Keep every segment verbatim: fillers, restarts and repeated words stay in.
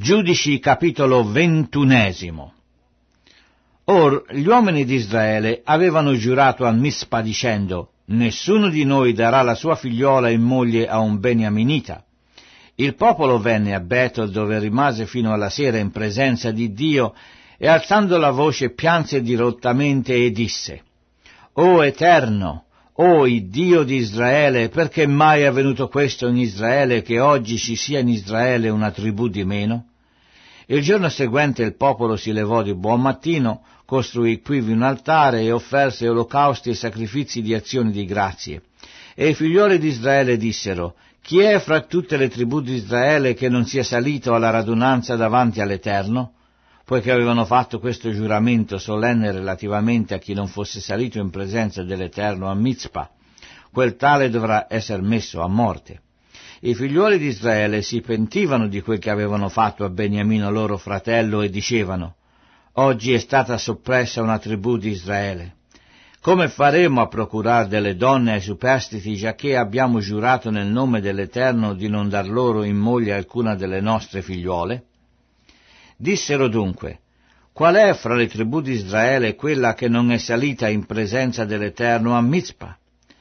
Giudici capitolo ventunesimo. Or gli uomini di Israele avevano giurato a Mispa dicendo: nessuno di noi darà la sua figliuola in moglie a un beniaminita. Il popolo venne a Betel, dove rimase fino alla sera in presenza di Dio, e alzando la voce pianse dirottamente e disse: O Eterno, o Dio di Israele, perché mai è avvenuto questo in Israele, che oggi ci sia in Israele una tribù di meno? Il giorno seguente il popolo si levò di buon mattino, costruì quivi un altare e offerse olocausti e sacrifici di azioni di grazie. E i figlioli di Israele dissero: chi è fra tutte le tribù di Israele che non sia salito alla radunanza davanti all'Eterno? Poiché avevano fatto questo giuramento solenne relativamente a chi non fosse salito in presenza dell'Eterno a Mizpa, quel tale dovrà essere messo a morte. I figliuoli di Israele si pentivano di quel che avevano fatto a Beniamino loro fratello e dicevano: oggi è stata soppressa una tribù di Israele. Come faremo a procurare delle donne ai superstiti, giacché abbiamo giurato nel nome dell'Eterno di non dar loro in moglie alcuna delle nostre figliuole? Dissero dunque: qual è fra le tribù di Israele quella che non è salita in presenza dell'Eterno a Mizpa?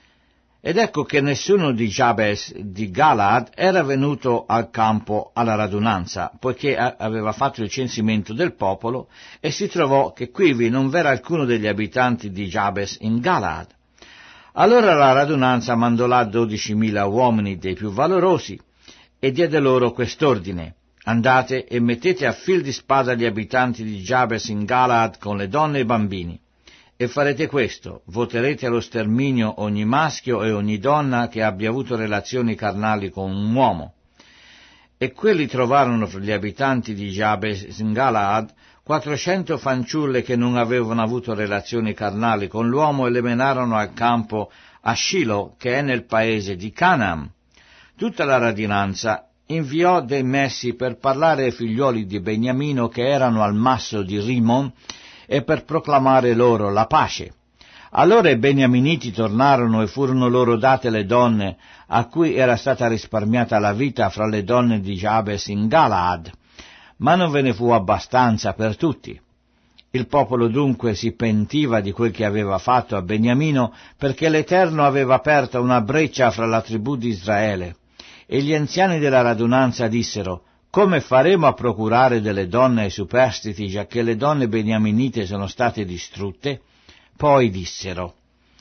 Ed ecco che nessuno di Jabes di Galaad era venuto al campo alla radunanza, poiché aveva fatto il censimento del popolo, e si trovò che quivi non v'era alcuno degli abitanti di Jabes in Galaad. Allora la radunanza mandò là dodicimila uomini dei più valorosi, e diede loro quest'ordine: andate e mettete a fil di spada gli abitanti di Jabes in Galaad con le donne e i bambini. E farete questo: voterete allo sterminio ogni maschio e ogni donna che abbia avuto relazioni carnali con un uomo. E quelli trovarono fra gli abitanti di Jabes in Galaad quattrocento fanciulle che non avevano avuto relazioni carnali con l'uomo, e le menarono al campo a Shilo, che è nel paese di Canaan. Tutta la radunanza inviò dei messi per parlare ai figlioli di Beniamino che erano al masso di Rimon, e per proclamare loro la pace. Allora i beniaminiti tornarono e furono loro date le donne a cui era stata risparmiata la vita fra le donne di Jabes in Galaad, ma non ve ne fu abbastanza per tutti. Il popolo dunque si pentiva di quel che aveva fatto a Beniamino, perché l'Eterno aveva aperta una breccia fra la tribù di Israele. E gli anziani della radunanza dissero: come faremo a procurare delle donne ai superstiti, giacché le donne beniaminite sono state distrutte? Poi dissero: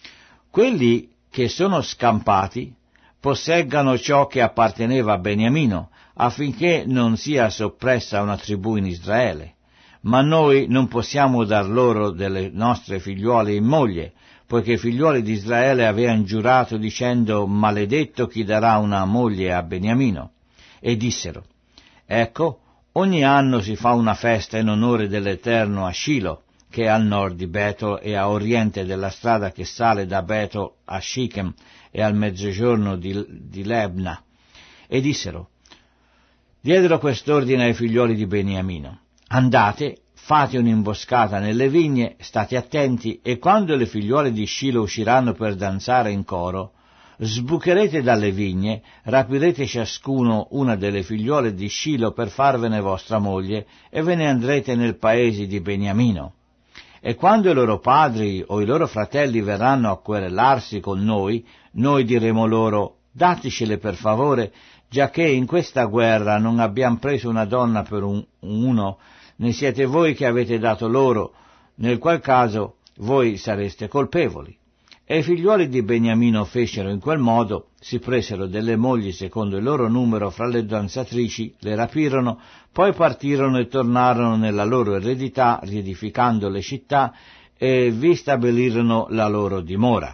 quelli che sono scampati posseggano ciò che apparteneva a Beniamino, affinché non sia soppressa una tribù in Israele. Ma noi non possiamo dar loro delle nostre figliuole in moglie, poiché i figliuoli di Israele avevano giurato dicendo: maledetto chi darà una moglie a Beniamino. E dissero: ecco, ogni anno si fa una festa in onore dell'Eterno a Shilo, che è al nord di Betel e a oriente della strada che sale da Betel a Shichem e al mezzogiorno di, di Lebna. E dissero, diedero quest'ordine ai figlioli di Beniamino: andate, fate un'imboscata nelle vigne, state attenti, e quando le figliuole di Shilo usciranno per danzare in coro, sbucherete dalle vigne, rapirete ciascuno una delle figliuole di Shilo per farvene vostra moglie, e ve ne andrete nel paese di Beniamino. E quando i loro padri o i loro fratelli verranno a querelarsi con noi, noi diremo loro: daticele per favore, giacché in questa guerra non abbiamo preso una donna per un, uno, ne siete voi che avete dato loro, nel qual caso voi sareste colpevoli. E i figliuoli di Beniamino fecero in quel modo, si presero delle mogli secondo il loro numero fra le danzatrici, le rapirono, poi partirono e tornarono nella loro eredità, riedificando le città, e vi stabilirono la loro dimora.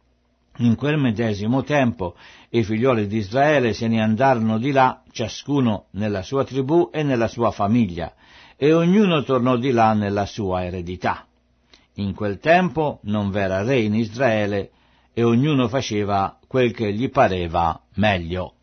In quel medesimo tempo i figliuoli di Israele se ne andarono di là, ciascuno nella sua tribù e nella sua famiglia, e ognuno tornò di là nella sua eredità. In quel tempo non v'era re in Israele, e ognuno faceva quel che gli pareva meglio.